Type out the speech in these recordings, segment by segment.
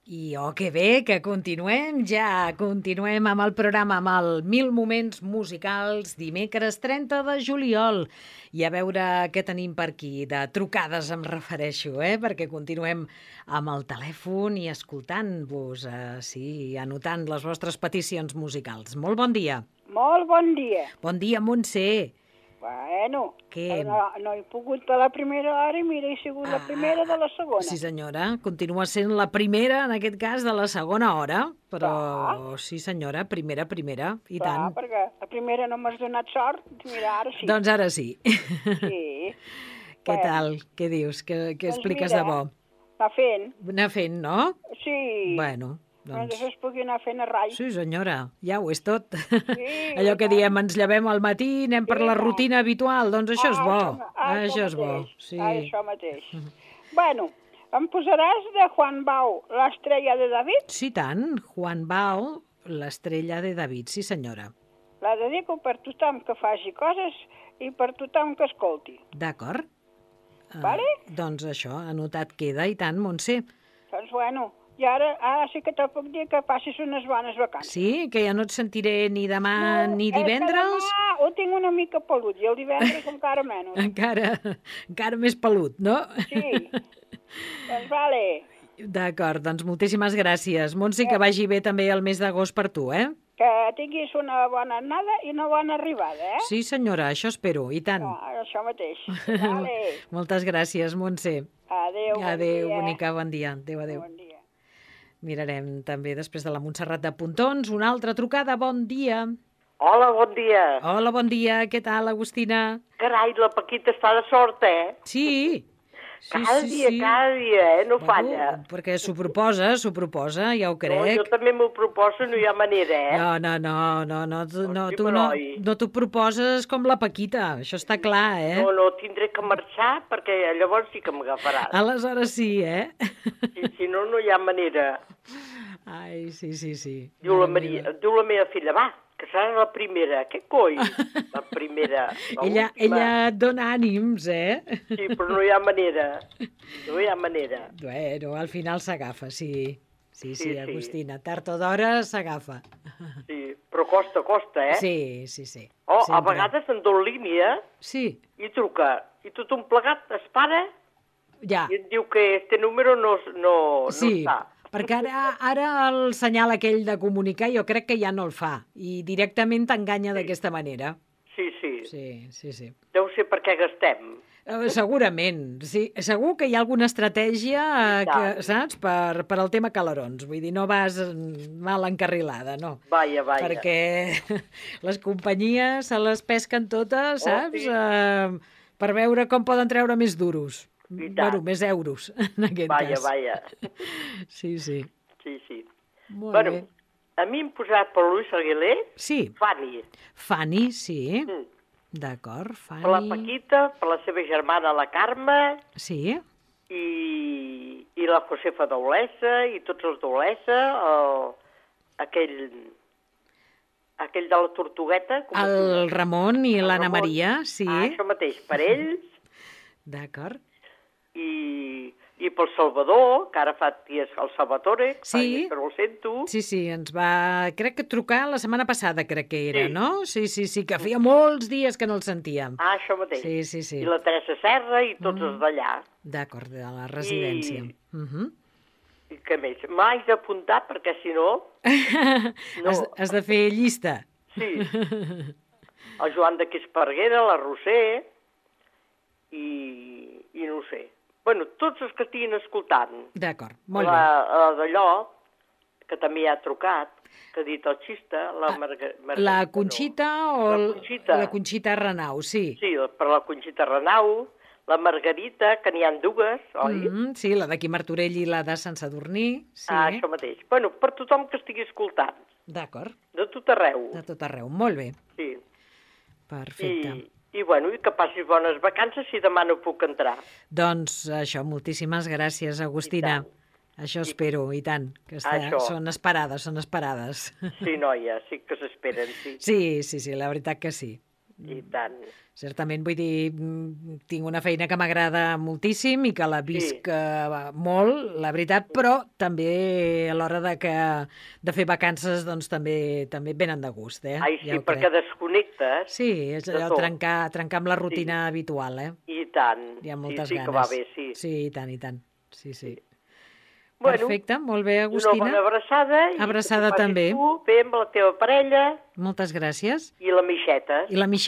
I que bé, que continuem amb el programa, amb el 1000 moments musicals, dimecres 30 de juliol. I a veure què tenim per aquí, de trucades em refereixo, perquè continuem amb el telèfon i escoltant-vos, sí, anotant les vostres peticions musicals. Molt bon dia. Molt bon dia. Bon dia, Montse. Bueno, Què? no he pogut per la primera hora i mira, he sigut la primera de la segona. Sí, senyora, continua sent la primera, en aquest cas, de la segona hora, però sí, senyora, primera, i tant. Perquè la primera no m'has donat sort, mira, ara sí. Doncs ara sí. Sí. Què tal? Què dius? Què expliques de bo? Anar fent. Anar fent, no? Sí. Bueno, doncs... Doncs es pugui anar fent a rai. Sí, senyora, ja ho és tot. Sí, allò que diem, ens llevem al matí, anem per la rutina habitual, doncs això és bo. Això és bo. Sí. Això mateix. Bueno, em posaràs de Juan Bau, l'estrella de David? Sí, tant. Juan Bau, l'estrella de David, sí, senyora. La dedico per tothom que faci coses i per tothom que escolti. D'acord. Vale? Doncs això, anotat queda, i tant, Montse. Doncs bueno, i ara sí que te puc dir que passis unes bones vacances. Sí? Que ja no et sentiré ni demà ni divendres? Demà ho tinc una mica pelut i el divendres encara menys. Encara més pelut, no? Sí. Doncs vale. D'acord, doncs moltíssimes gràcies. Montse, que vagi bé també el mes d'agost per tu, Que tinguis una bona anada i una bona arribada, Sí, senyora, això espero, i tant. Això mateix. Vale. Moltes gràcies, Montse. Adéu, adéu, bonica, bon dia. Adéu, adéu. Bon dia. Mirarem també, després de la Montserrat de Pontons, una altra trucada. Bon dia. Hola, bon dia. Hola, bon dia. Què tal, Agustina? Carai, la Paquita està de sort, Sí. Cada dia, no falla. Perquè s'ho proposa, ja ho crec. No, jo també m'ho proposo, no hi ha manera, No, tu no t'ho proposes com la Paquita, això està clar, No, tindré que marxar perquè llavors sí que m'agafaràs. Aleshores sí, Si no, no hi ha manera. Ai, sí. Diu la meva filla, va, que serà la primera. Què coi? La primera. Ella et dona ànims, Sí, però no hi ha manera. Bueno, al final s'agafa, sí, Agustina. Tard o d'hora s'agafa. Sí, però costa, Sí. A vegades en dono línia i truca. I tothom plegat es para i et diu que este número no està. Perquè ara el senyal aquell de comunicar jo crec que ja no el fa i directament t'enganya d'aquesta manera. Sí. Deu ser perquè gastem. Segurament, sí. Segur que hi ha alguna estratègia, saps, per al tema calarons. Vull dir, no vas mal encarrilada, no. Vaja. Perquè les companyies se les pesquen totes, saps, per veure com poden treure més duros. Bueno, més euros, en aquest cas. Vaja. Sí. Molt bé. A mi em posat per Luis Aguilé, Fanny, sí. D'acord, Fanny. Per la Paquita, per la seva germana, la Carme. Sí. I la Josefa Daulesa, i tots els Daulesa, aquell de la Tortugueta. El Ramon i l'Anna Maria, sí. Això mateix, per ells. D'acord. I pel Salvador, que ara fa dies el Salvatore, que no el sento. Sí, ens va, crec que trucar la setmana passada, crec que era, no? Sí, que feia molts dies que no el sentíem. Això mateix. Sí. I la Teresa Serra i tots els d'allà. D'acord, de la residència. I què més? M'haig d'apuntar perquè si no... Has de fer llista. Sí. El Joan de Quisparguera, la Roser i no ho sé. Bueno, tots els que estiguin escoltant. D'acord, molt bé. La d'allò, que també ha trucat, que ha dit el xista, la Conxita la Conxita Renau, sí. Sí, per la Conxita Renau, la Margarita, que n'hi ha dues, oi? Sí, la d'aquí Martorell i la de Sant Sadurní. Això mateix. Bueno, per tothom que estigui escoltant. D'acord. De tot arreu. Molt bé. Sí. Perfecte. I que passis bones vacances si demà no puc entrar. Doncs això, moltíssimes gràcies, Agustina. Això espero, i tant, que són esperades. Sí, noia, sí que s'esperen, sí. Sí, la veritat que sí. I tant. Certament, vull dir, tinc una feina que m'agrada moltíssim i que la visc molt, la veritat, però també a l'hora de fer vacances doncs també venen de gust, Ai, sí, perquè desconnectes. Sí, és allò trencar amb la rutina habitual, I tant. Hi ha moltes ganes. Sí que va bé, sí. Sí, i tant, i tant. Sí. Perfecte, molt bé, Agustina. Una bona abraçada. Abraçada també. I tu, bé amb la teva parella. Moltes gràcies. I la Mixeta.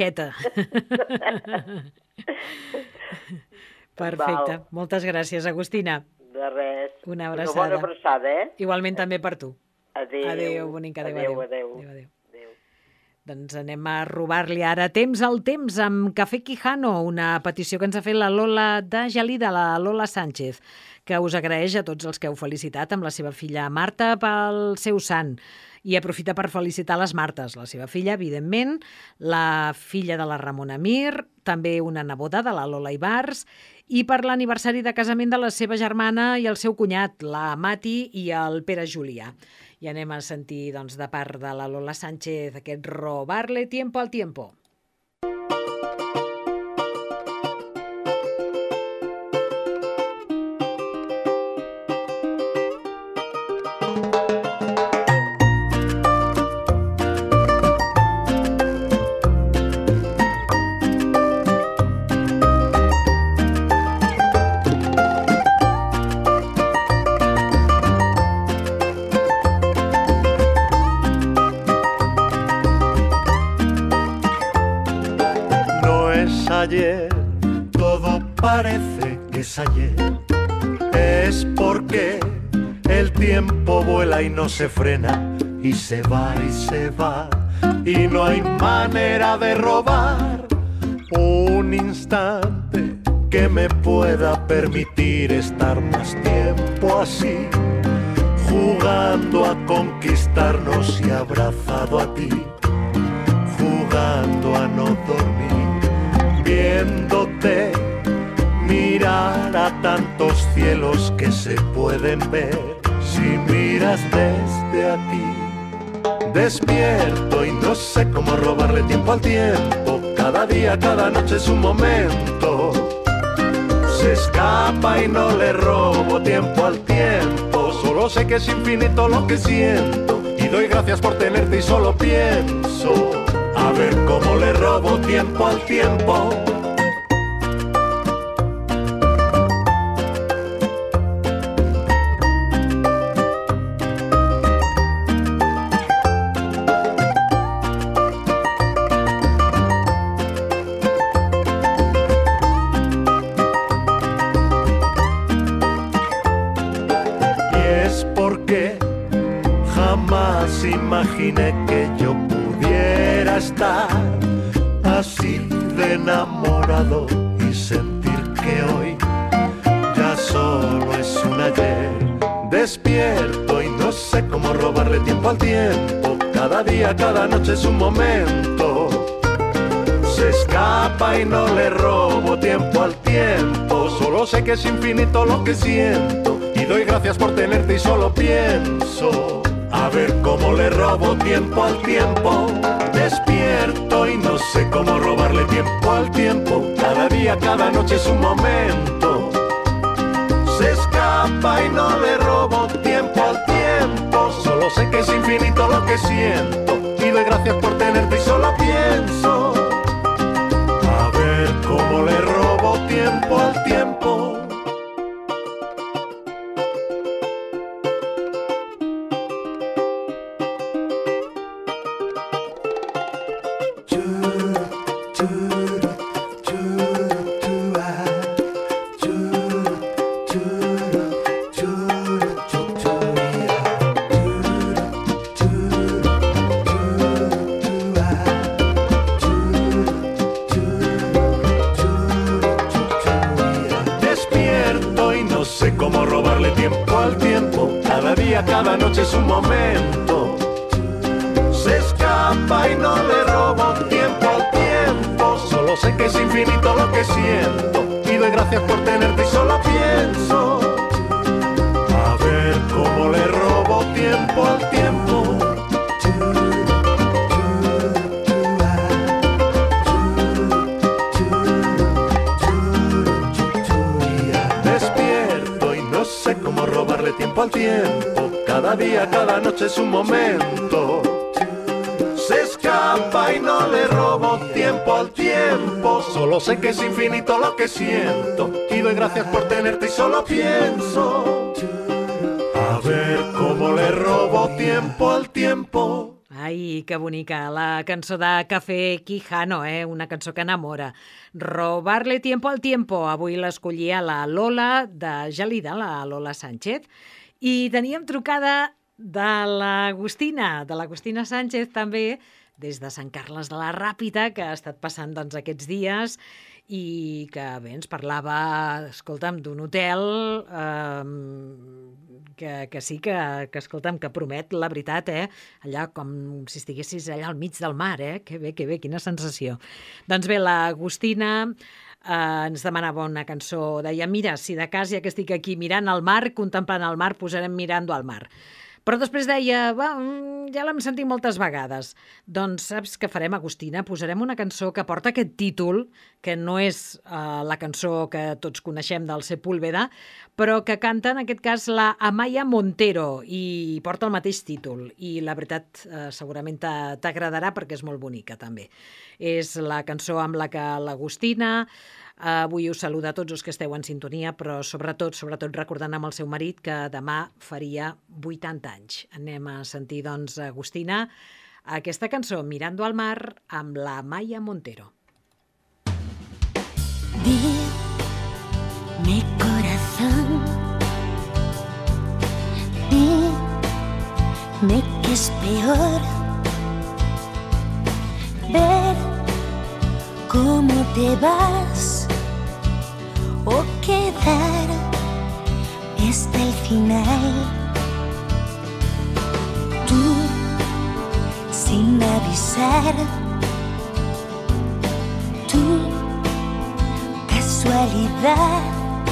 Perfecte. Moltes gràcies, Agustina. De res. Una abraçada. Una bona abraçada, Igualment també per tu. Adéu. Bonica. Adéu. Doncs anem a robar-li ara temps al temps amb Café Quijano, una petició que ens ha fet la Lola de Gelida, la Lola Sánchez, que us agraeix a tots els que heu felicitat amb la seva filla Marta pel seu sant. I aprofita per felicitar les Martes, la seva filla, evidentment, la filla de la Ramona Mir, també una neboda de la Lola Ibars, i per l'aniversari de casament de la seva germana i el seu cunyat, la Mati i el Pere Julià. I anem a sentir, doncs, de part de la Lola Sánchez, aquest robarle tiempo al tiempo. Ayer, todo parece que es ayer, es porque el tiempo vuela y no se frena, y se va, y no hay manera de robar un instante que me pueda permitir estar más tiempo así, jugando a conquistarnos y abrazado a ti, jugando a no dormir. Viéndote mirar a tantos cielos que se pueden ver si miras desde aquí. Despierto y no sé cómo robarle tiempo al tiempo. Cada día, cada noche es un momento. Se escapa y no le robo tiempo al tiempo. Solo sé que es infinito lo que siento y doy gracias por tenerte y solo pienso a ver cómo le robo tiempo al tiempo. Y es porque jamás imaginé que yo pudiera estar así de enamorado y sentir que hoy ya solo es un ayer. Despierto y no sé cómo robarle tiempo al tiempo. Cada día, cada noche es un momento. Se escapa y no le robo tiempo al tiempo. Solo sé que es infinito lo que siento y doy gracias por tenerte y solo pienso a ver cómo le robo tiempo al tiempo. Despierto y no sé cómo robarle tiempo al tiempo. Cada día, cada noche es un momento. Se escapa y no le robo tiempo al tiempo. Solo sé que es infinito lo que siento y doy gracias por tenerte y solo pienso a ver cómo le robo tiempo al tiempo. Cada noche es un momento. Se escapa y no le robo tiempo al tiempo. Solo sé que es infinito lo que siento y doy gracias por tenerte y solo pienso a ver cómo le robo tiempo al tiempo. cada día, cada noche es un momento. Se escapa y no le robo tiempo al tiempo. Solo sé que es infinito lo que siento y doy gracias por tenerte y solo pienso a ver cómo le robo tiempo al tiempo. Ai, que bonica, la cançó de Café Quijano, una cançó que enamora. Robarle tiempo al tiempo. Avui l'escollia la Lola de Gelida, la Lola Sánchez. I teníem trucada de l'Agustina Sánchez també, des de Sant Carles de la Ràpita, que ha estat passant doncs, aquests dies i que bé, ens parlava, escolta'm, d'un hotel que sí que escolta'm, que promet la veritat, allà com si estiguessis allà al mig del mar, que bé, quina sensació. Doncs bé, l'Agustina ens demanava una cançó, deia, mira, si de cas ja que estic aquí mirant el mar, contemplant el mar, posarem Mirando al mar. Però després deia, ja l'hem sentit moltes vegades. Doncs saps què farem, Agustina? Posarem una cançó que porta aquest títol, que no és la cançó que tots coneixem del Sepúlveda, però que canta, en aquest cas, la Amaya Montero, i porta el mateix títol. I la veritat, segurament t'agradarà perquè és molt bonica, també. És la cançó amb la que l'Agustina avui us saluda a tots els que esteu en sintonia, però sobretot recordant amb el seu marit que demà faria 80 anys. Anem a sentir, doncs, Agustina, aquesta cançó, Mirando al mar, amb la Amaya Montero. Dime, corazón, dime que es peor ver cómo te vas o quedar hasta el final. Tú, sin avisar, tú, casualidad,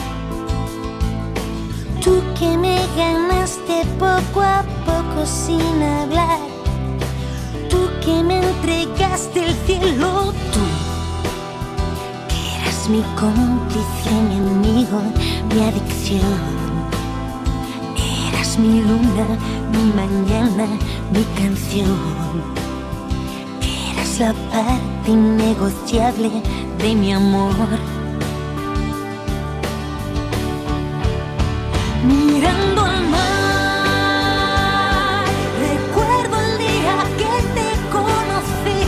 tú que me ganaste poco a poco sin hablar, tú que me entregaste el cielo, tú mi cómplice, mi amigo, mi adicción. Eras mi luna, mi mañana, mi canción. Eras la parte innegociable de mi amor. Mirando al mar, recuerdo el día que te conocí.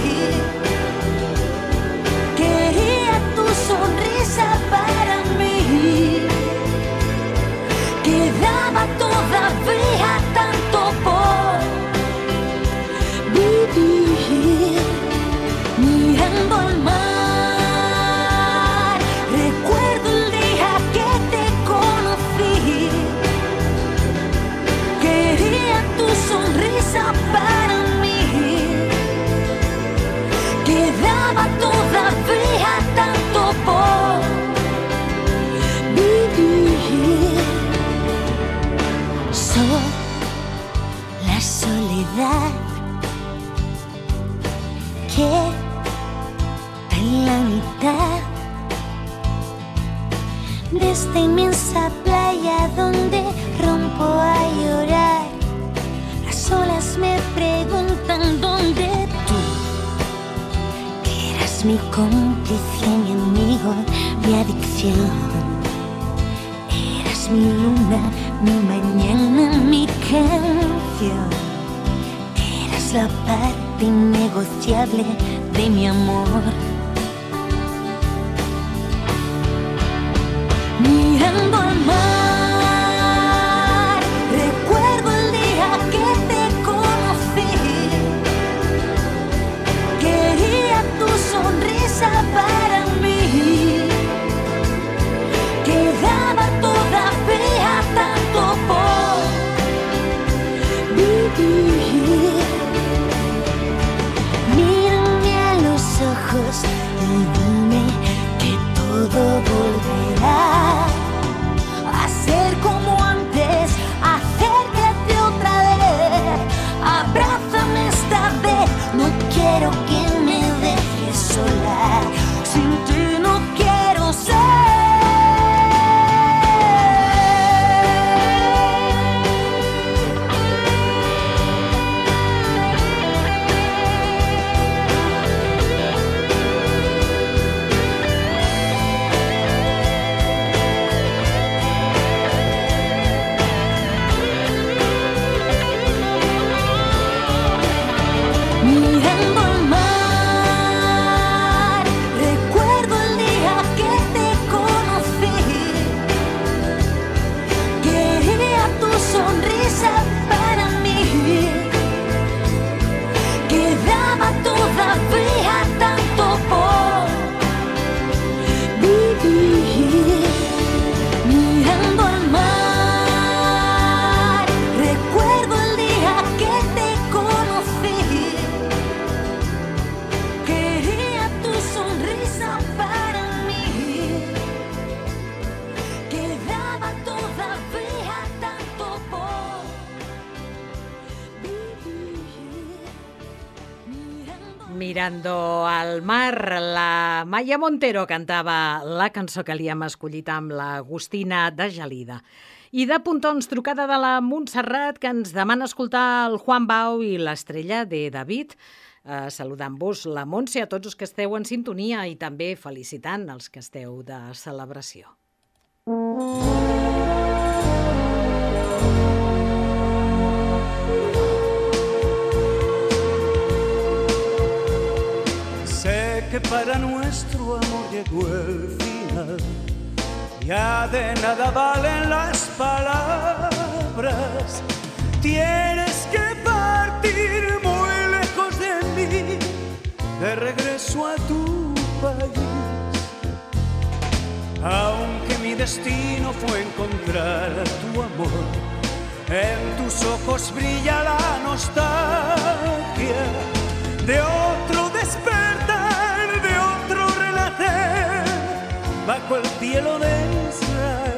Quería tu sonrisa para mí. Quedaba todavía tanto por vivir. Mirando al mar, recuerdo el día que te conocí. Quería tu sonrisa para mí. Quedaba todavía tanto por vivir. Soy la soledad que en la mitad de esta inmensa playa donde rompo a llorar. Las olas me preguntan dónde tú, que eras mi cómplice, mi amigo, mi adicción. Eras mi luna, mi mañana, mi canción. Eras la parte innegociable de mi amor. Mirando al mar, recuerdo el día que te conocí. Quería tu sonrisa para mí. Quedaba todavía tanto por vivir. Mírame a los ojos, Mirando al mar. La Maya Montero cantava la cançó que li hem escollit amb l'Agustina de Gelida. I de Pontons, trucada de la Montserrat, que ens demana escoltar el Juan Bau i l'Estrella de David. Saludant-vos la Montse, a tots els que esteu en sintonia i també felicitant els que esteu de celebració. Sé que para nuestro amor llegó el final. Ya de nada valen las palabras. Tienes que partir muy lejos de mí, de regreso a tu país. Aunque mi destino fue encontrar tu amor, en tus ojos brilla la nostalgia de otro despertar, de otro renacer bajo el cielo de Israel.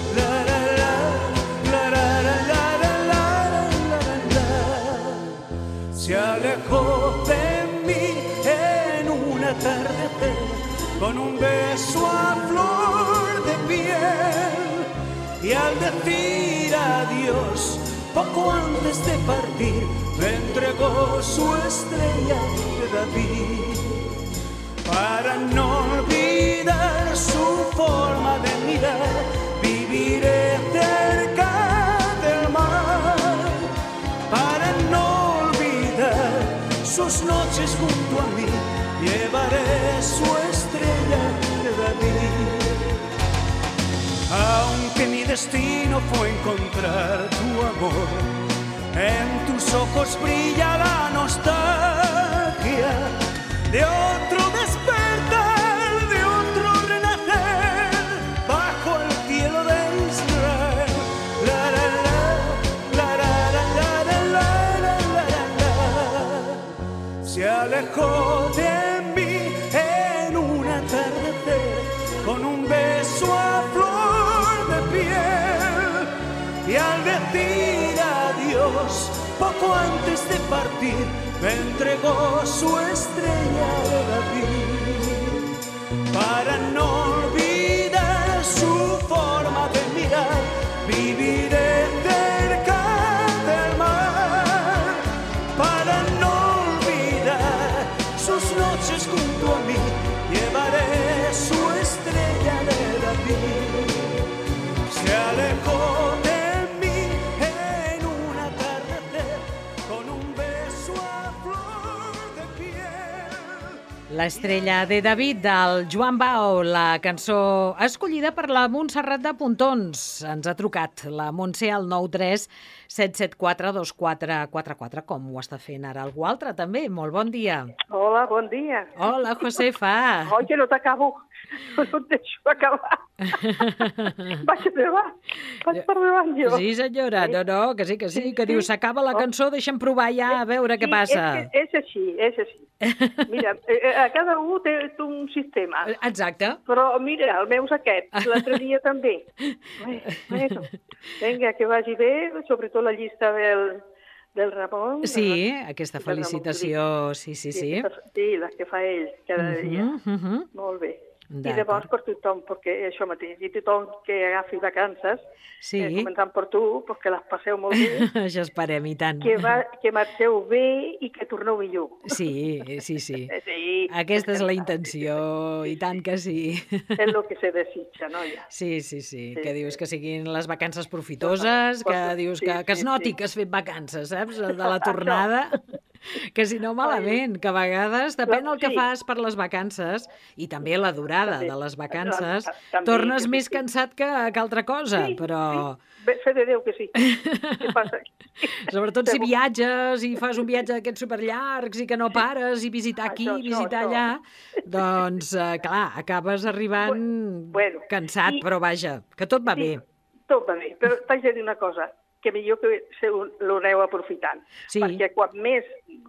Se alejó de mí en un atardecer con un beso a flor de piel, y al decir adiós poco antes de partir me entregó su estrella de David. Para no olvidar su forma de mirar, viviré cerca del mar. Para no olvidar sus noches junto a mí, llevaré su estrella de David. Aunque mi destino fue encontrar tu amor, en tus ojos brilla la nostalgia de otro despertar, de otro renacer bajo el cielo de Israel. La, la, la, la, la, la, la, la, la, la. Se alejó de mí en un atardecer con un beso a flor de piel, y al decir adiós poco antes de partir me entregó su estrella de David. Para no olvidar su forma de mirar, viviré cerca del mar. Para no olvidar sus noches junto a mí, llevaré su estrella de David. Se alejó de mí en un atardecer con un beso a flor de piel. L'Estrella de David del Joan Bau, la cançó escollida per la Montserrat de Pontons. Ens ha trucat la Montse al 93 774 2444, com ho està fent ara algú altre també. Molt bon dia. Hola, bon dia. Hola, Josefa. Oi, que no t'acabo. No et deixo acabar. Vaig per davant jo. Sí, senyora. No, que sí, que diu, s'acaba la cançó, deixa'm provar ja a veure què passa. És així. Mira, a cada un té un sistema. Exacte. Però mira, el meu és aquest, l'altre dia també. Bueno, vinga, que vagi bé, sobretot la llista del Ramon. Sí, aquesta felicitació, sí. Sí, la que fa ell cada dia. Molt bé. I llavors per tothom, perquè això mateix, i tothom que agafi vacances, començant per tu, que les passeu molt bé. Això esperem, i tant. Que marxeu bé i que torneu millor. Sí. Aquesta és la intenció, i tant que sí. És el que se desitja, no? Sí. Que dius que siguin les vacances profitoses, que dius que es noti que has fet vacances, saps? De la tornada. Que si no, malament, que a vegades depèn el que fas per les vacances i també la durada de les vacances, tornes més cansat que altra cosa, però... Fe de Déu que sí. Què passa? Sobretot si viatges i fas un viatge d'aquests superllargs i que no pares i visitar aquí, visitar allà, doncs, clar, acabes arribant cansat, però vaja, que tot va bé. Tot va bé, però t'haig de dir una cosa, que millor que l'aneu aprofitant. Sí. Perquè quan més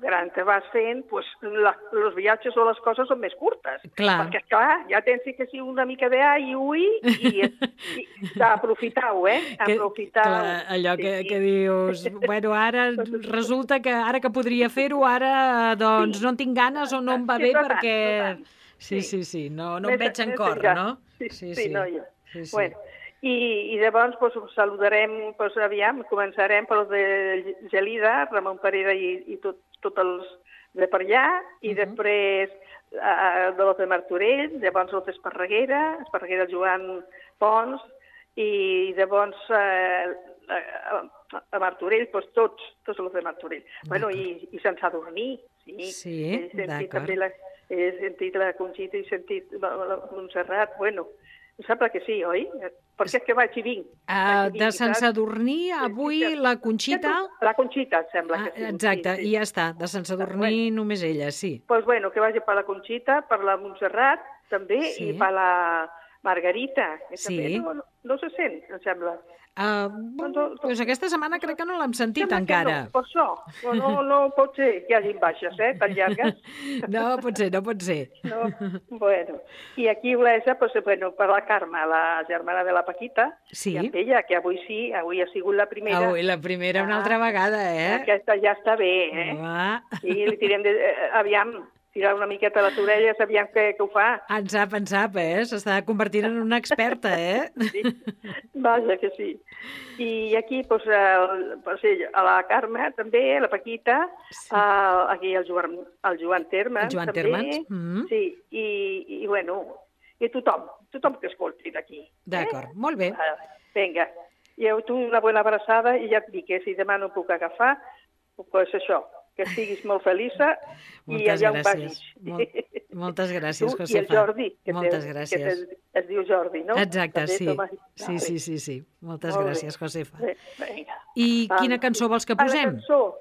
gran te vas fent, els viatges o les coses són més curtes. Clar. Perquè, clar, ja tens que ser una mica d'allà i ui, i d'aprofitar-ho, Aprofitar-ho. Clar, allò que dius, bueno, ara resulta que ara que podria fer-ho, ara doncs no en tinc ganes o no em va bé perquè... Sí, no em veig en cor, no? Sí, no, jo. Bueno, i llavors saludarem, aviam, començarem pels de Gelida, Ramon Perera i tots els de per allà, i després de los de Martorell, llavors els d'Esparreguera, el Joan Pons, i llavors a Martorell, tots els de Martorell. Bueno, i Sant Sadurní, sí, d'acord. He sentit la Conxita i he sentit la Montserrat, bueno, em sembla que sí, oi? Perquè és que vaig i vinc. De Sant Sadurní, avui la Conxita... La Conxita, em sembla que sí. Exacte, i ja està. De Sant Sadurní només ella, sí. Doncs bueno, que vagi per la Conxita, per la Montserrat, també, i per la Margarita, que també no se sent, em sembla. Doncs aquesta setmana crec que no l'hem sentit encara. No, per això. No pot ser que hi hagi baixes, tan llargues. No pot ser. No, bueno. I aquí a Olesa, per la Carme, la germana de la Paquita, i amb ella, que avui ha sigut la primera. Avui la primera una altra vegada, Aquesta ja està bé, I li tirem aviam, tirar una miqueta a les orelles, aviam què ho fa. En sap, s'està convertint en una experta, Sí, vaja que sí. I aquí, a la Carme, també, a la Paquita, aquí el Joan Termes, també. Sí, i bueno, i tothom que escolti d'aquí. D'acord, molt bé. Vinga, i a tu una bona abraçada, i ja et dic que si demà no puc agafar, doncs això, que estiguis molt feliça i allà on vagis. Moltes gràcies, Josefa. I el Jordi, que es diu Jordi, no? Exacte, sí. Moltes gràcies, Josefa. I quina cançó vols que posem?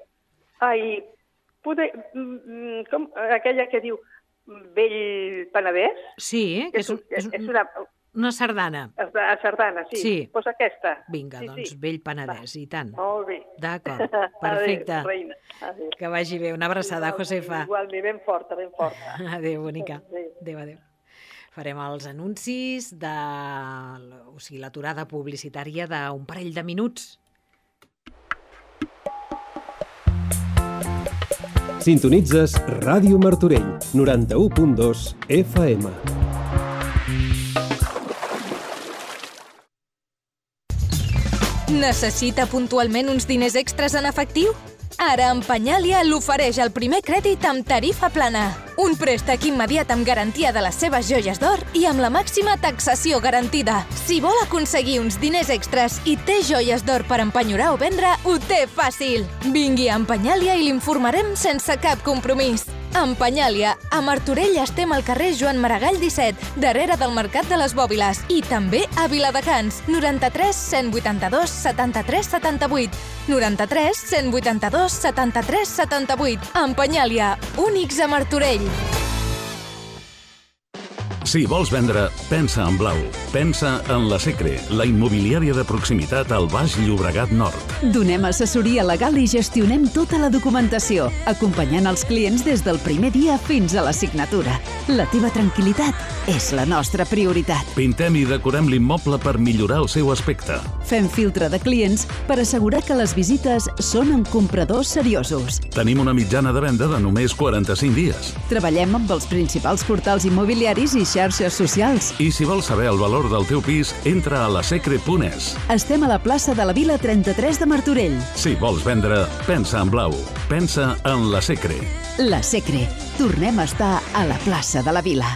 Aquella que diu Vell Penedès. Sí, que és una sardana. La sardana, sí. Doncs aquesta. Vinga, doncs, Vell Penedès, i tant. Molt bé. D'acord, perfecte. Que vagi bé. Una abraçada, Josefa. Igualment, ben forta. Adéu, bonica. Adéu. Farem els anuncis de l'aturada publicitària d'un parell de minuts. Sintonitzes Ràdio Martorell, 91.2 FM. Necessita puntualment uns diners extras en efectiu? Ara Empenyàlia l'ofereix el primer crèdit amb tarifa plana. Un préstec immediat amb garantia de les seves joies d'or i amb la màxima taxació garantida. Si vol aconseguir uns diners extras i té joies d'or per empenyorar o vendre, ho té fàcil. Vingui a Empenyàlia i l'informarem sense cap compromís. Empenyàlia. A Martorell estem al carrer Joan Maragall 17, darrere del Mercat de les Bòbiles, i també a Viladecans, 93 182 73 78. 93 182 73 78. Empenyàlia. Únics a Martorell. Si vols vendre, pensa en blau. Pensa en la Secre, la immobiliària de proximitat al Baix Llobregat Nord. Donem assessoria legal i gestionem tota la documentació, acompanyant els clients des del primer dia fins a la signatura. La teva tranquil·litat és la nostra prioritat. Pintem i decorem l'immoble per millorar el seu aspecte. Fem filtre de clients per assegurar que les visites són amb compradors seriosos. Tenim una mitjana de venda de només 45 dies. Treballem amb els principals portals immobiliaris i xarxes socials. I si vols saber el valor del teu pis, entra a lasecre.es. Estem a la plaça de la Vila 33 de Martorell. Si vols vendre, pensa en blau. Pensa en la Secre. La Secre. Tornem a estar a la plaça de la Vila.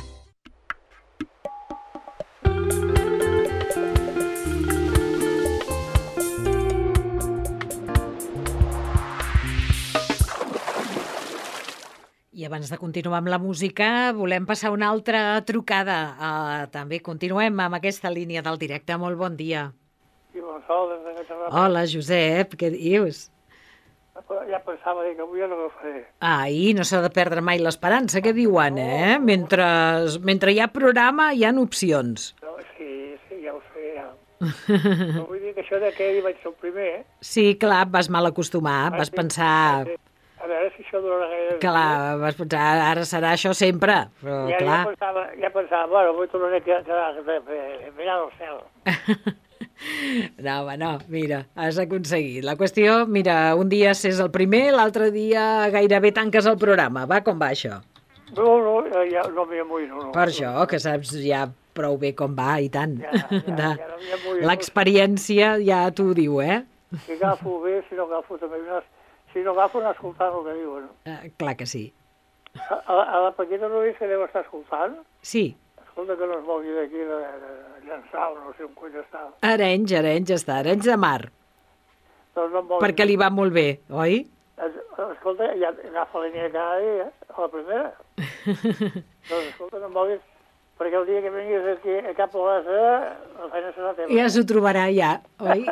I abans de continuar amb la música, volem passar una altra trucada. També continuem amb aquesta línia del directe. Molt bon dia. Sí, hola, Josep, què dius? Ja pensava que avui no ho faré. Ai, no s'ha de perdre mai l'esperança, què diuen, eh? Mentre hi ha programa, hi ha opcions. Sí, ja ho sé, ja. No vull dir que això de que hi vaig ser el primer, Sí, clar, vas mal acostumar, vas pensar... A veure si això durarà gaire. Clar, vas pensar, ara serà això sempre, però clar... Ja pensava, bueno, avui tornaré a quedar mirant al cel. No, home, no, mira, has aconseguit. La qüestió, mira, un dia és el primer, l'altre dia gairebé tanques el programa. Va, com va això? No, ja no m'hi amoïno. Per això, que saps ja prou bé com va, i tant. Ja no m'hi amoïno. L'experiència ja t'ho diu, eh? Si agafo bé, si no agafo també... Si no agafo, no escoltant el que diuen. Clar que sí. A la petita Luis que deu estar escoltant? Sí. Escolta, que no es mogui d'aquí de llançar, no sé on cony està. Arenys està, Arenys de Mar. Doncs no perquè li va molt bé, oi? Escolta, ja agafa la línia cada dia, a la primera. Doncs escolta, no em moguis, perquè el dia que vinguis aquí cap a l'Asa, la feina serà teva. Ja s'ho trobarà, ja, oi?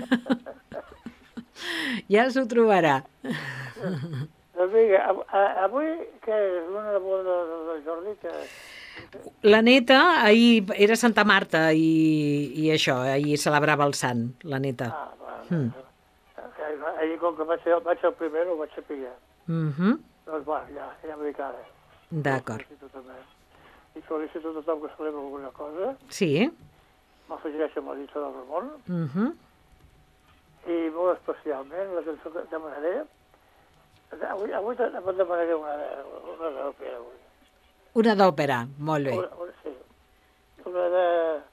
Ja s'ho trobarà. Doncs vinga, avui, què és? L'una de boda de Jordi? La neta, ahir era Santa Marta i això, ahir celebrava el sant, la neta. Ahir, com que vaig ser el primer, ho vaig saber. Doncs va, ja m'ho dic ara. D'acord. I felicito a tothom que celebra alguna cosa. Sí. M'afegeixo amb la llista del Ramon. I molt especialment la cançó que demanaré. Avui demanaré una d'òpera. Una d'òpera, molt bé. Sí. Una de...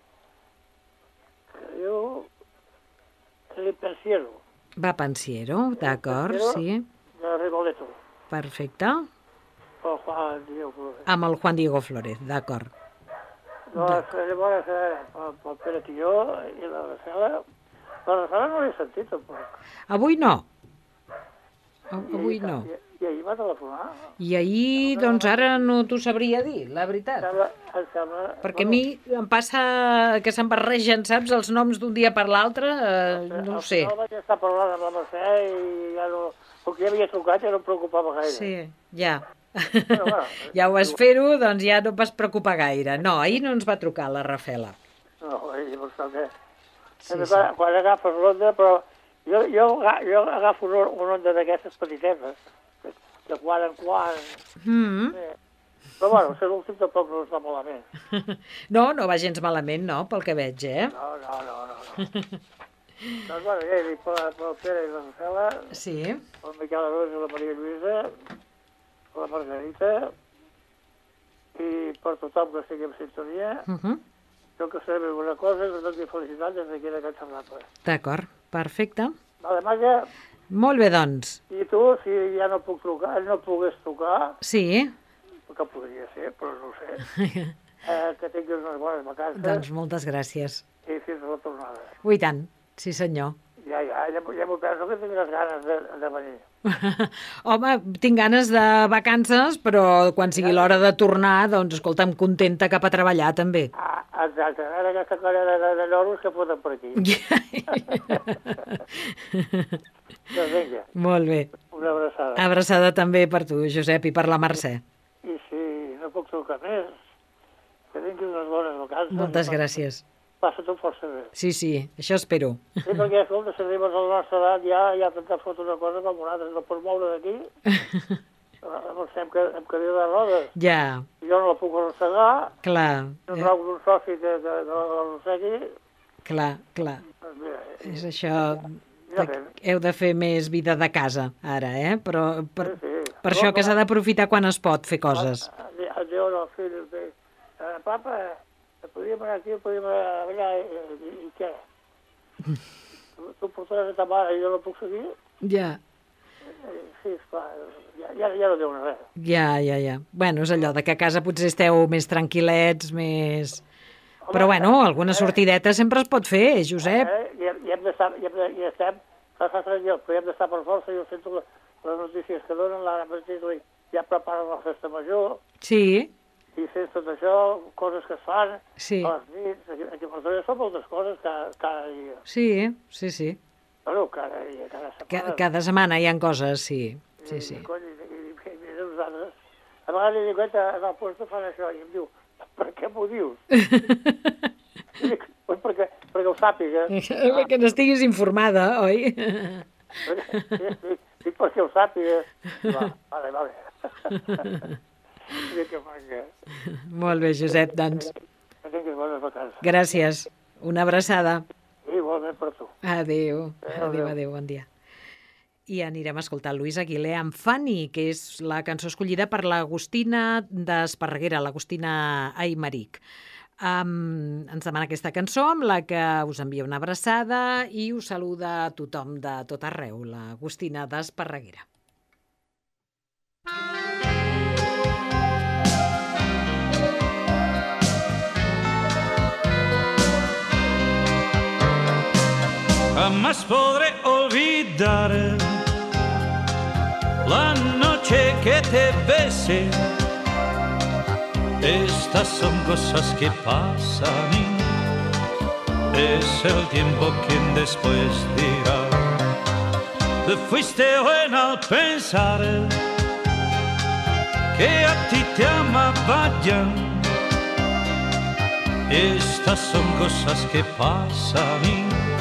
que diu... El Pensiero. Va Pensiero, d'acord, sí. De Rigoletto. Perfecte. Pel Juan Diego Flores. Amb el Juan Diego Flores, d'acord. Doncs llavors pel Pere Tió i la Rafela. La Rafela no l'he sentit, tampoc. Avui no. Avui no. I ahir va telefonar? I ahir, doncs ara no t'ho sabria dir, la veritat. Perquè a mi em passa que se'm barregen, saps, els noms d'un dia per l'altre, no ho sé. Al final vaig estar parlant amb la Mercè i ja no... Com que ja havia trucat ja no em preocupava gaire. Sí, ja. Ja ho vas fer-ho, doncs ja no et vas preocupar gaire. No, ahir no ens va trucar la Rafela. No, llavors també. Quan agafes l'onda, però jo agafo una onda d'aquestes petitetes, de quan en quan. Però bueno, ser l'últim tampoc no es va malament. No, no va gens malament, no, pel que veig, eh? No. Doncs bueno, ja he dit pel Pere i la Rafela, sí. El Miquel Arós i la Maria Lluïsa, la Margarita, i per tothom que estigui en sintonia, jo que sabem una cosa, que doni felicitat des d'aquí de Can Xerrable. D'acord, perfecte. Vale, Màgia. Molt bé, doncs. I tu, si ja no puc trucar, no pogués trucar... Sí. Que podria ser, però no ho sé. Que tinguis unes bones vacances. Doncs moltes gràcies. I fins a la tornada. Ui, tant. Sí, senyor. Ja m'ho penso que tindràs ganes de venir. Home, tinc ganes de vacances, però quan sigui l'hora de tornar, doncs, escolta'm, contenta cap a treballar, també. Exacte. Ara aquesta colla de lloros que foten per aquí. Doncs vinga. Molt bé. Una abraçada. Abraçada també per tu, Josep, i per la Mercè. I si no puc trucar més, que tinguis unes bones vacances. Moltes gràcies. Passa-t'ho força bé. Sí, això espero. Sí, perquè, escolta, si arribes a la nostra edat ja t'ha fot una cosa com una altra, no pots moure d'aquí. Llavors hem cadira de rodes. Ja. Jo no la puc arrossegar. Clar. No trobo un soci que l'arrossegui. Clar. És això... Heu de fer més vida de casa, ara, eh? Però per això que s'ha d'aprofitar quan es pot fer coses. Jo no, fill, papa... Podríem anar aquí, podríem anar allà, i què? Tu portaràs a ta mare i jo no puc seguir? Ja. Sí, esclar, ja no diu res. Ja. Bueno, és allò de que a casa potser esteu més tranquil·lets, més... Però bueno, alguna sortideta sempre es pot fer, Josep. I hem d'estar, però hem d'estar per força, jo sento les notícies que donen, l'ara mateix ja preparen la festa major. Sí. I sents tot això, coses que es fan, a les nits, aquí a Martorell són moltes coses cada dia. Sí. Bueno, cada dia, cada setmana. Cada setmana hi ha coses, sí. I nosaltres, a vegades li dic, en el puesto fan això, i em diu, per què m'ho dius? Perquè ho sàpiga. Que n'estiguis informada, oi? Sí, perquè ho sàpiga. Vale. Molt bé, Josep, doncs. Que tinguis bones vacances. Gràcies. Una abraçada. Igualment per tu. Adéu, bon dia. I anirem a escoltar Luis Aguilé amb Fanny, que és la cançó escollida per l'Agustina d'Esparreguera, l'Agustina Aymeric. Ens demana aquesta cançó amb la que us envia una abraçada i us saluda a tothom de tot arreu, l'Agustina d'Esparreguera. Jamás podré olvidar la noche que te besé. Estas son cosas que pasan y es el tiempo quien después dirá. Te fuiste buena al pensar que a ti te amaba ya. Estas son cosas que pasan y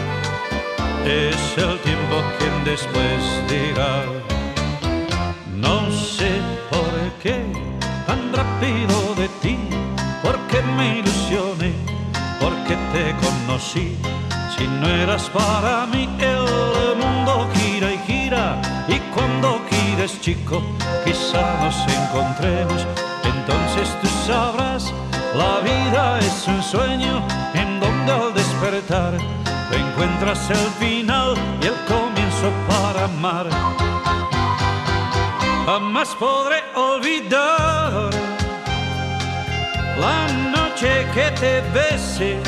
es el tiempo quien después dirá. No sé por qué tan rápido de ti, porque me ilusioné, porque te conocí. Si no eras para mí, el mundo gira y gira, y cuando gires, chico, quizá nos encontremos. Entonces tú sabrás, la vida es un sueño en donde al despertar te encuentras el final y el comienzo para amar. Jamás podré olvidar la noche que te besé.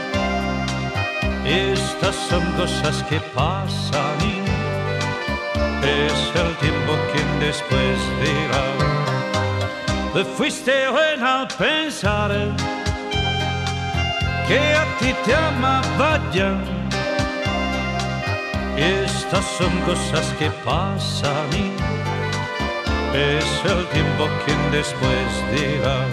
Estas son cosas que pasan y es el tiempo quien después dirá. Te fuiste buena al pensar que a ti te amaba ya. Estas son cosas que pasan y es el tiempo quien después dirá.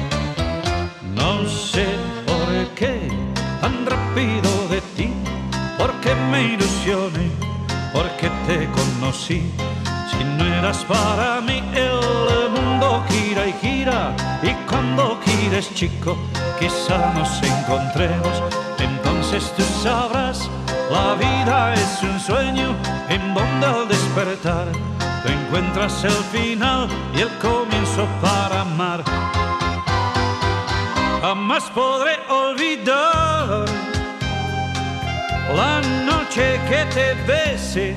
No sé por qué tan rápido de ti, porque me ilusioné, porque te conocí. Si no eras para mí, el mundo gira y gira, y cuando gires, chico, quizá nos encontremos. Entonces tú sabrás, la vida es un sueño en donde al despertar te encuentras el final y el comienzo para amar. Jamás podré olvidar la noche que te besé.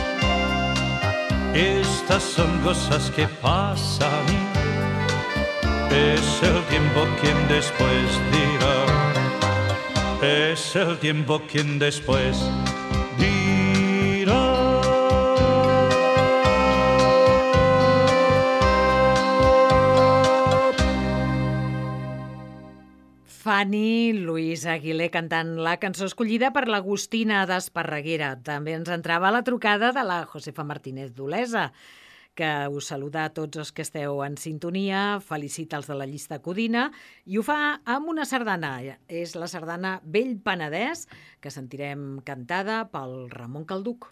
Estas son cosas que pasan y es el tiempo quien después dirá. Es el tiempo quien después dirá. Fanny, Luis Aguilé cantant la cançó escollida per l'Agustina d'Esparreguera. També ens entrava la trucada de la Josefa Martínez d'Olesa, que us saluda a tots els que esteu en sintonia, felicita els de la llista Codina i ho fa amb una sardana. És la sardana Vell Penedès, que sentirem cantada pel Ramon Calduc.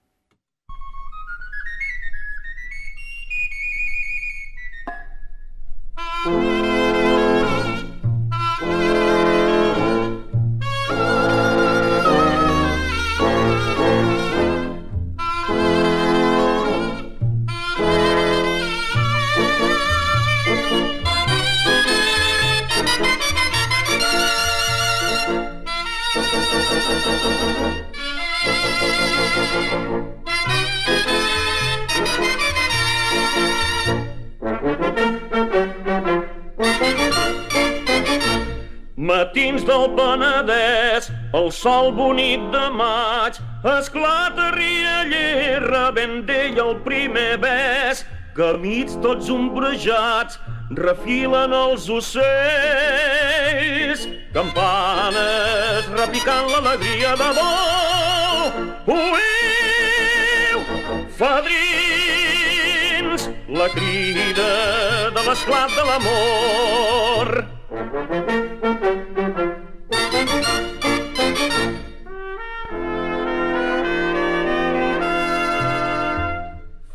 Matins del Penedès, el sol bonic de maig, esclata rialler, rebent d'ell el primer bes, camins tots ombrejats, refilen els ocells, campanes repicant l'alegria de vol. Oïu, fadrins, la crida de l'esclat de l'amor.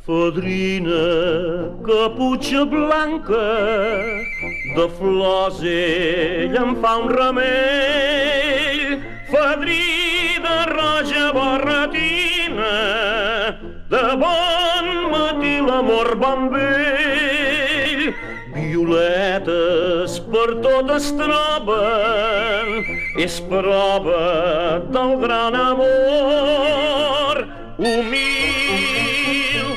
Fadrina, caputxa blanca, de flors ell em fa un remei. Fadrí de roja barretina, de bon matí l'amor bon vell. Violetes per tot es troben, és prova del gran amor. Humil,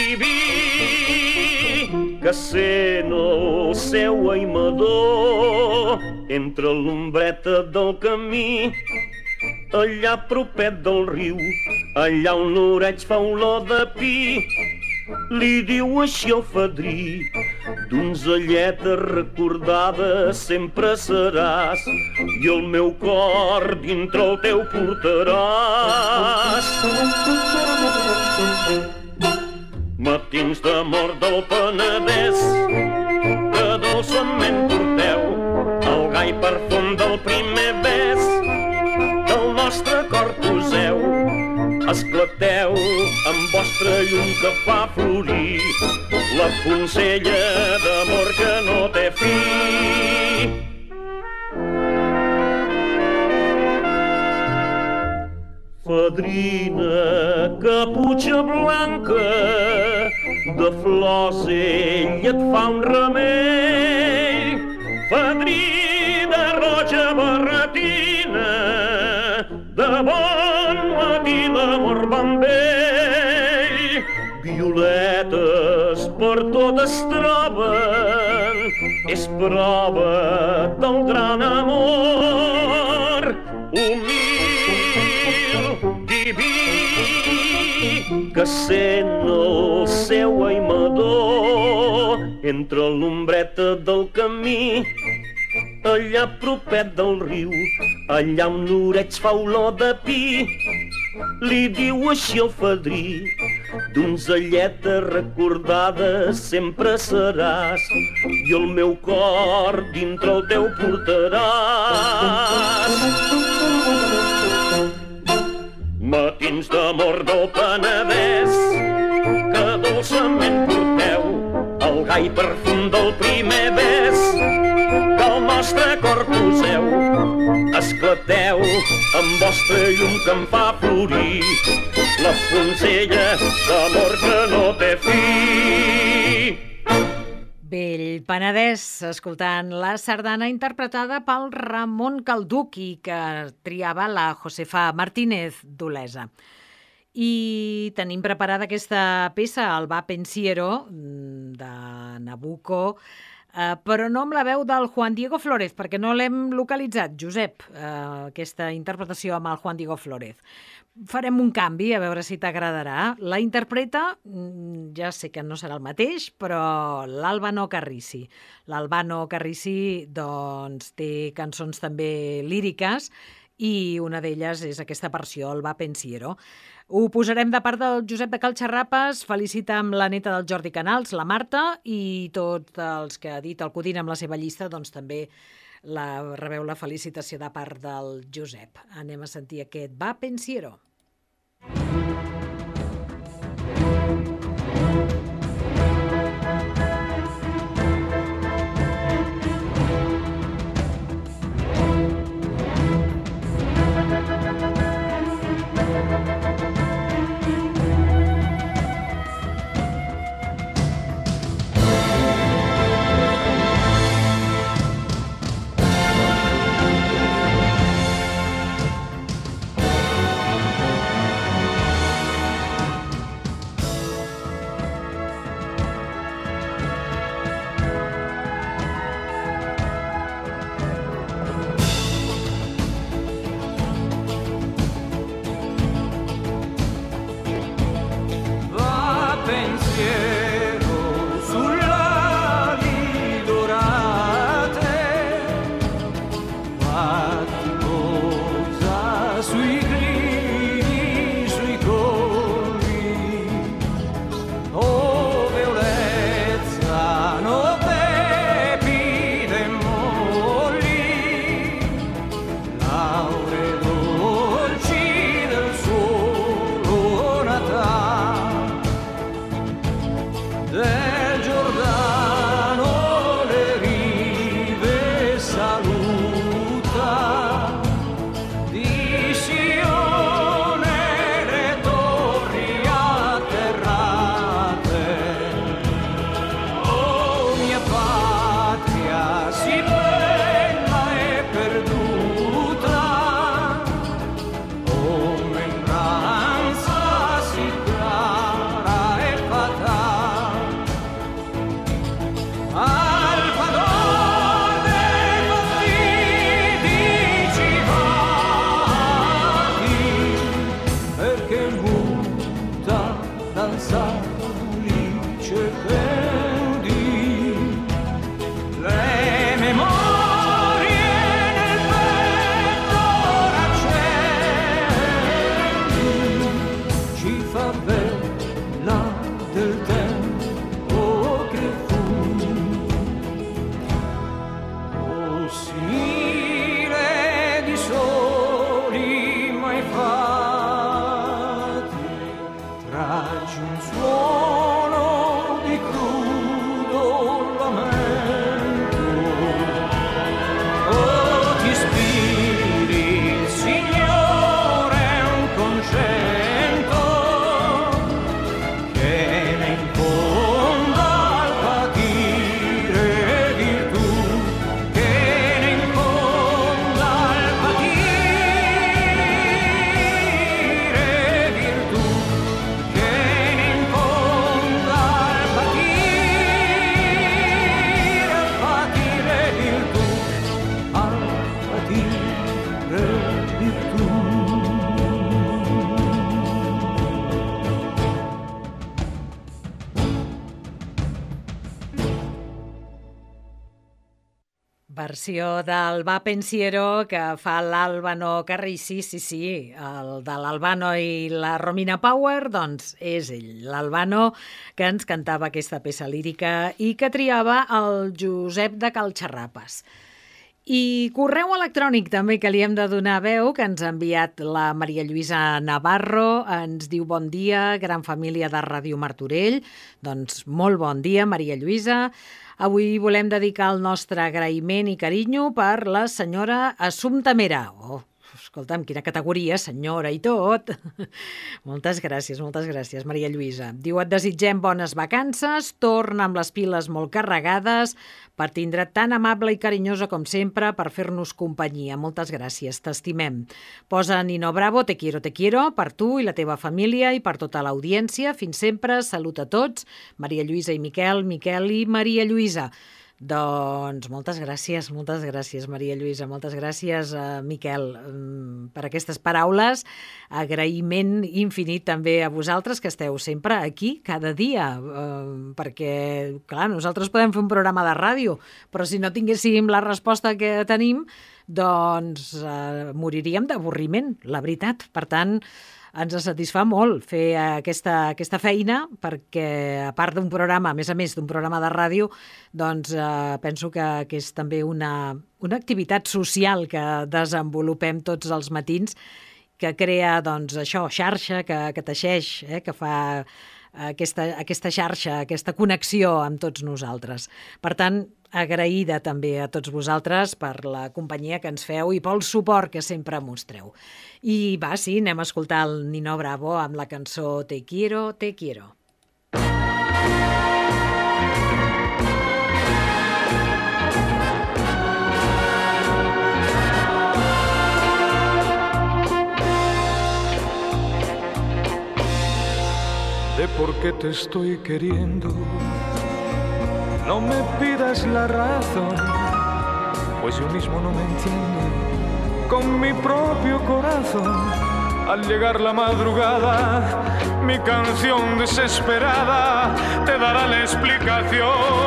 diví, que sent el seu aimador entre l'ombreta del camí. Allà propet del riu, allà on l'oreig fa olor de pi, li diu així el fadrí: donzelleta recordada sempre seràs, i el meu cor dintre el teu portaràs. Matins d'amor del Penedès, que dolçament porteu el gai perfum del primer bes, que el nostre cor poseu, esclateu amb vostra llum que fa florir la poncella d'amor que no té fi. Fadrina, caputxa blanca, de flors ell et fa un remei. Fadrí de roja barretina, de bon matí l'amor bon vell. Violetes per tot es troben, és prova del gran amor. Humil, diví, que sent el seu aimador entre l'ombreta del camí. Allà propet del riu, allà on l'oreig fa olor de pi, li diu així el fadrí: donzelleta recordada sempre seràs, i el meu cor dintre el teu portaràs. Matins d'amor del Penedès, que dolçament porteu el gai perfum del primer bes, que el nostre cor poseu, esclateu amb vostra llum que em fa florir la poncella d'amor que no té fi. Vell Penedès, escoltant la sardana interpretada pel Ramon Calduqui, que triava la Josefa Martínez d'Olesa. I tenim preparada aquesta peça, el Va Pensiero, de Nabucco, però no amb la veu del Juan Diego Flórez, perquè no l'hem localitzat, Josep, aquesta interpretació amb el Juan Diego Flórez. Farem un canvi, a veure si t'agradarà. La interpreta, ja sé que no serà el mateix, però l'Albano Carrissi. L'Albano Carrissi, doncs, té cançons també líriques i una d'elles és aquesta versió, el Va Pensiero. Ho posarem de part del Josep de Calxarrapes, felicita amb la neta del Jordi Canals, la Marta, i tots els que ha dit el Codina amb la seva llista, doncs també rebeu la felicitació de part del Josep. Anem a sentir aquest Va Pensiero. del Giordano le rive saluta, di Sione le torri atterrate. Oh mia patria, si bella e perduta, oh membranza si clara e fatale, alfa d'or dei partiti civati, perché muta danzata felice pendi le memorie nel petto raccendi, ci fa bella del tempo che fu, oh simile di soli mai fatti, traggi un suono di crudo lamento. Oh, ti ispiri il Signore un concetto che ne infonda al patire virtù, che ne infonda al patire virtù, che ne infonda al patire virtù, al patire virtù. Versió del Va Pensiero que fa l'Álvaro Carrisi, sí, el de l'Albano i la Romina Power, doncs és ell, l'Albano, que ens cantava aquesta peça lírica i que triava el Josep de Calxarrapes. I correu electrònic també que li hem de donar veu, que ens ha enviat la Maria Lluïsa Navarro, ens diu bon dia, gran família de Ràdio Martorell. Doncs molt bon dia, Maria Lluïsa. Avui volem dedicar el nostre agraïment i carinyo per la senyora Assumpta Mera. Oh, escolta'm, quina categoria, senyora i tot. Moltes gràcies, Maria Lluïsa. Diu, et desitgem bones vacances, torna amb les piles molt carregades, per tindre't tan amable i carinyosa com sempre, per fer-nos companyia. Moltes gràcies, t'estimem. Posa Nino Bravo, te quiero, per tu i la teva família i per tota l'audiència. Fins sempre, salut a tots. Maria Lluïsa i Miquel, Miquel i Maria Lluïsa. Doncs moltes gràcies, Maria Lluïsa, moltes gràcies, Miquel, per aquestes paraules. Agraïment infinit també a vosaltres, que esteu sempre aquí, cada dia, perquè, clar, nosaltres podem fer un programa de ràdio, però si no tinguéssim la resposta que tenim, doncs moriríem d'avorriment, la veritat. Per tant, ens satisfà molt fer aquesta feina, perquè a part d'un programa, a més d'un programa de ràdio, doncs penso que és també una activitat social que desenvolupem tots els matins, que crea, doncs, això, xarxa, que teixeix, que fa aquesta xarxa, aquesta connexió amb tots nosaltres. Per tant, agraïda també a tots vosaltres per la companyia que ens feu i pel suport que sempre mostreu. I va, sí, anem a escoltar el Nino Bravo amb la cançó Te quiero, te quiero. De por qué te estoy queriendo, no me pidas la razón, pues yo mismo no me entiendo con mi propio corazón. Al llegar la madrugada, mi canción desesperada te dará la explicación.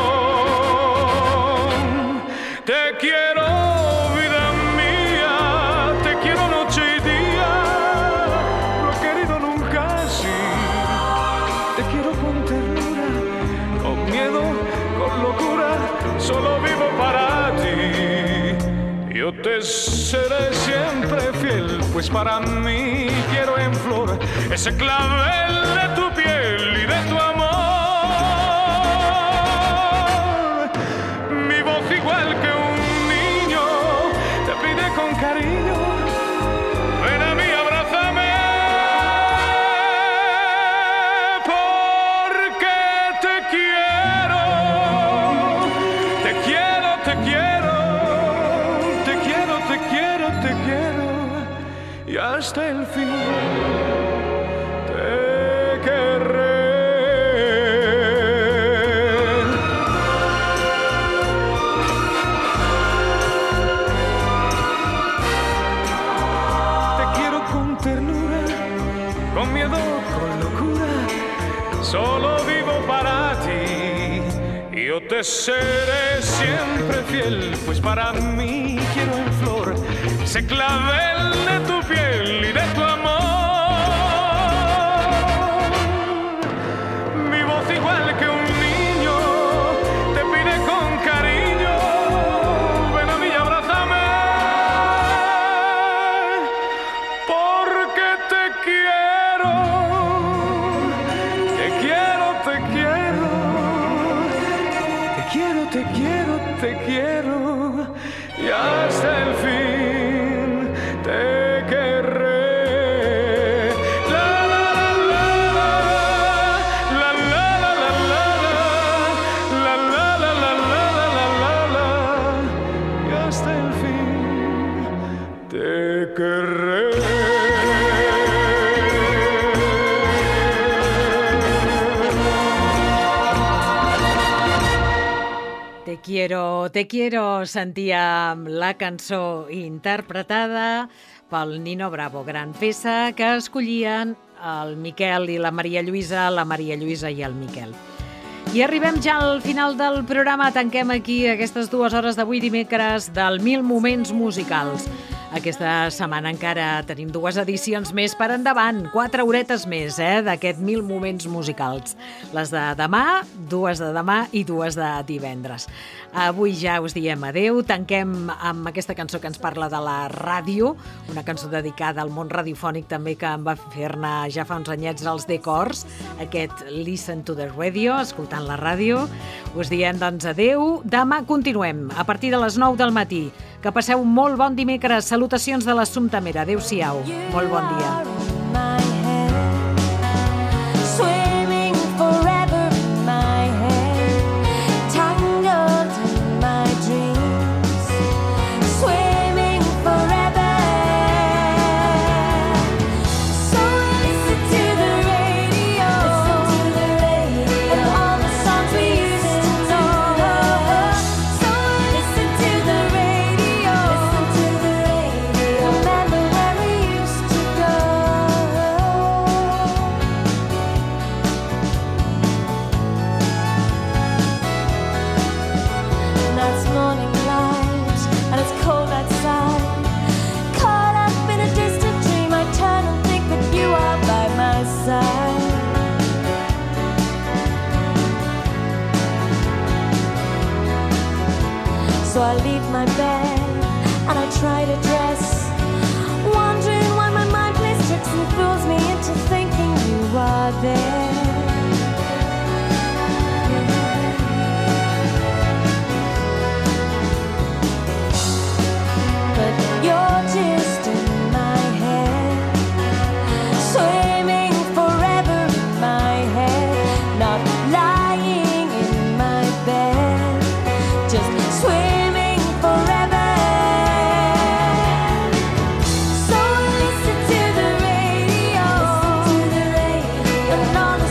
Te quiero, vida mía, te quiero noche y día, no he querido nunca así. Te quiero con ternura, con miedo, con locura, solo vivo para ti. Yo te seré siempre fiel, pues para mí quiero en flor ese clavel de tu piel y de tu amor. hasta el fin te querré. Te quiero con ternura, con miedo, con locura, solo vivo para ti. Yo te seré siempre fiel, pues para mí quiero en flor ese clavel de tu piel y de tu amor. Mi voz igual que un niño te pide con cariño, ven a mí y abrázame, porque te quiero, te quiero, te quiero, te quiero, te quiero, te quiero, y hasta el fin te querré. La la la la la la la la la la la la la la, y hasta el fin te querré. Te quiero, sentíem la cançó interpretada pel Nino Bravo, gran peça que escollien el Miquel i la Maria Lluïsa i el Miquel. I arribem ja al final del programa, tanquem aquí aquestes 2 hores d'avui dimecres del 1000 moments musicals. Aquesta setmana encara tenim 2 edicions més per endavant, 4 horetes més d'aquest 1000 moments musicals. Les de demà, 2 de demà i 2 de divendres. Avui ja us diem adeu, tanquem amb aquesta cançó que ens parla de la ràdio, una cançó dedicada al món radiofònic també que en va fer-ne ja fa uns anyets els Decors, aquest Listen to the Radio, escoltant la ràdio. Us diem doncs adeu, demà continuem a partir de les 9 del matí. Que passeu un molt bon dimecres. Salutacions de l'Assumpta Mera. Adéu-siau. Molt bon dia. So I leave my bed and I try to dress, wondering why my mind plays tricks and fools me into thinking you are there. But you're just in my head, swimming forever in my head, not lying in my bed, just swimming. So listen to the radio, and all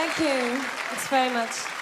Thank you. It's very much.